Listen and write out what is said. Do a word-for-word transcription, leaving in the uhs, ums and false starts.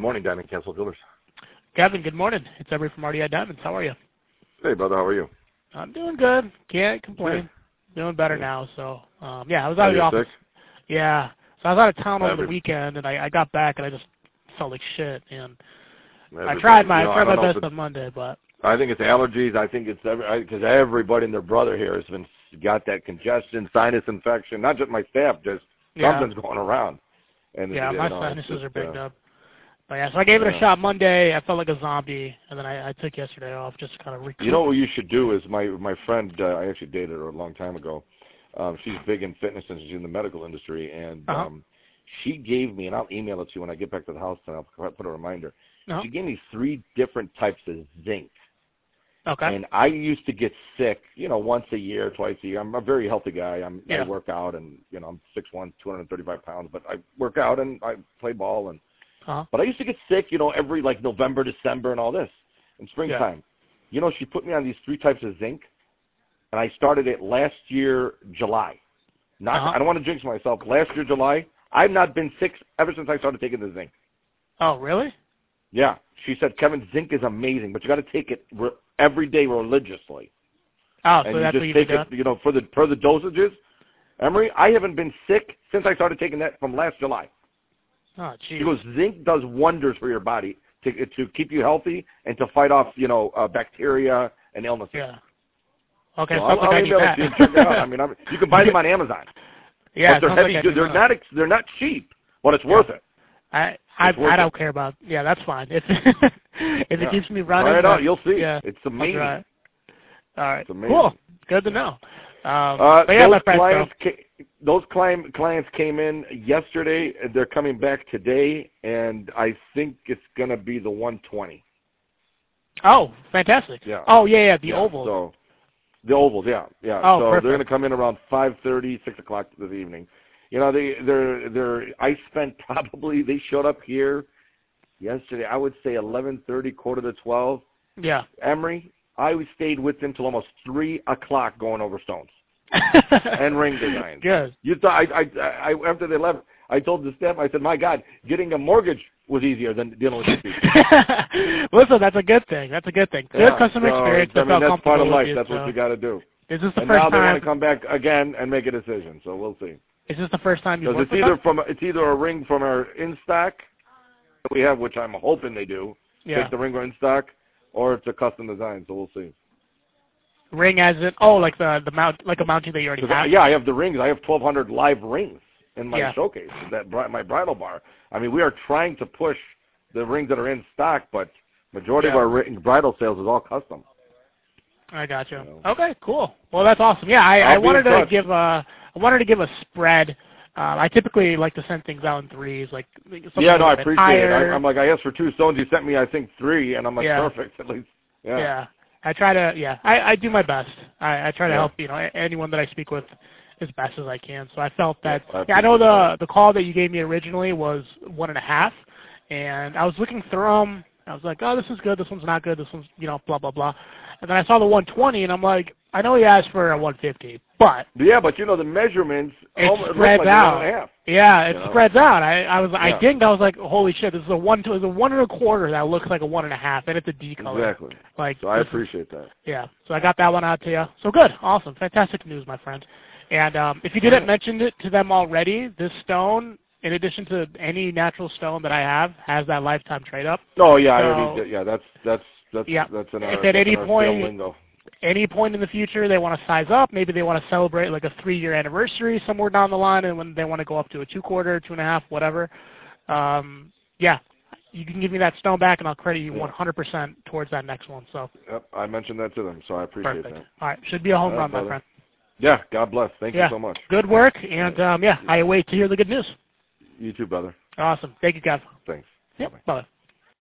morning, Diamond Castle Jewelers. Kevin, good morning. It's Every from R D I Diamonds. How are you? Hey, brother. How are you? I'm doing good. Can't complain. Good. Doing better Good. now. So, um, yeah, I was out Are of the you office. sick? Yeah. So I was out of town over Every- the weekend, and I, I got back, and I just felt like shit. And I Everybody. tried my, You know, I I tried my don't know if best it's- on Monday, but I think it's allergies. I think it's every because everybody and their brother here has been got that congestion, sinus infection. Not just my staff, just yeah, something's going around. And yeah, you my know, sinuses it's are just, bigged uh, up. But yeah, so I gave it yeah. a shot Monday. I felt like a zombie, and then I, I took yesterday off just to kind of recoup. You know what you should do is my my friend. Uh, I actually dated her a long time ago. Um, she's big in fitness and she's in the medical industry, and Uh-huh. um, she gave me, and I'll email it to you when I get back to the house, and I'll put a reminder. Uh-huh. She gave me three different types of zinc. Okay. And I used to get sick, you know, once a year, twice a year. I'm a very healthy guy. I'm, Yeah. I work out, and you know, I'm six one, two hundred thirty-five pounds, but I work out and I play ball, and Uh-huh. but I used to get sick, you know, every like November, December, and all this, in springtime. You know, she put me on these three types of zinc, and I started it last year, July. Not, Uh-huh. I don't want to jinx myself. Last year, July, I've not been sick ever since I started taking the zinc. Oh, really? Yeah, she said, Kevin, zinc is amazing, but you got to take it re- every day religiously. Oh, And so you that's just what you've take been it, doing? you know, for the for the dosages. Emery, I haven't been sick since I started taking that from last July. Oh, geez. She goes, zinc does wonders for your body to to keep you healthy and to fight off, you know, uh, bacteria and illnesses. Yeah. Okay, So so I'll, like I'll I need email it that. to you and check it out. I mean, I'm, you can buy them on Amazon. Yeah, but they're sounds heavy. like I need they're that. not ex- they're not cheap, but it's worth it. I I It's worth I don't it. care about. Yeah, that's fine. If if Yeah. it keeps me running, Try it out. then- You'll see. Yeah, It's I'll amazing. try it. All right, It's amazing. cool. Good to know. Um, Uh, but yeah, my those friend. clients, So, ca- those client, clients came in yesterday. They're coming back today, and I think it's going to be the one twenty. oh, fantastic. Yeah. Oh yeah, yeah, the yeah, ovals. So the ovals, yeah, yeah. Oh, so perfect. they're going to come in around five thirty, six o'clock this evening. You know, they they're they're. I spent probably they showed up here yesterday. I would say eleven thirty, quarter to twelve. Yeah. Emery, I stayed with them till almost three o'clock going over stones and ring designs. Good. You thought I, I, I after they left, I told the staff, I said, my God, getting a mortgage was easier than dealing with these people. Listen, that's a good thing. That's a good thing. Good Yeah, customer so, experience. I mean, felt that's comfortable part of with life. you, That's so. what you got to do. Is this the And first now they time? want to come back again and make a decision. So we'll see. Is this the first time you've Because worked it's with either them? from it's either a ring from our in stock that we have, which I'm hoping they do, Yeah. take the ring in stock, or it's a custom design. So we'll see. Ring as in oh, like the the mount, like a mounting that you already 'Cause I, have. yeah, I have the rings. I have twelve hundred live rings in my Yeah. showcase, that bri- my bridal bar. I mean, we are trying to push the rings that are in stock, but majority of Yeah. our ring, bridal sales is all custom. I got you. You know. Okay, cool. Well, that's awesome. Yeah, I, I I'll be wanted in to touch. give a I wanted to give a spread. Um, I typically like to send things out in threes, like something Yeah, no, I a bit appreciate it. higher. I, I'm like, I asked for two stones. You sent me, I think, three, and I'm like, Yeah. perfect. At least, yeah. Yeah, I try to. Yeah, I, I do my best. I, I try to Yeah. help you know anyone that I speak with as best as I can. So I felt that. Yeah, I yeah, I know appreciate the the call that you gave me originally was one and a half, and I was looking through them. I was like, oh, this is good. This one's not good. This one's you know blah blah blah. And then I saw the one twenty, and I'm like, I know he asked for a one fifty, but Yeah, but you know the measurements. it almost, it spreads look like out. One and a half. Yeah, it You know? spreads out. I, I was, I Yeah. dinged. I was like, holy shit, this is a one, to, it's a one and a quarter that looks like a one and a half, and it's a D color. Exactly. Like, So I this is- appreciate that. yeah, so I got that one out to you. So good, awesome, fantastic news, my friend. And um, if you didn't mention it to them already, this stone, in addition to any natural stone that I have, has that lifetime trade up. Oh yeah, I So- already did. Yeah, that's that's that's Yeah. that's in our, If at that's any in our point- sale lingo. Any point in the future they want to size up, maybe they want to celebrate like a three-year anniversary somewhere down the line, and when they want to go up to a two-quarter, two and a half, whatever. Um, yeah, you can give me that stone back, and I'll credit you Yeah. one hundred percent towards that next one. So Yep, I mentioned that to them, so I appreciate perfect. that. All right, should be a home All right, run, my brother. friend. Yeah, God bless. Thank Yeah. you so much. Good work, and um, yeah, I wait to hear the good news. You too, brother. Awesome. Thank you, Kev. Thanks. Yep. Bye-bye. Bye.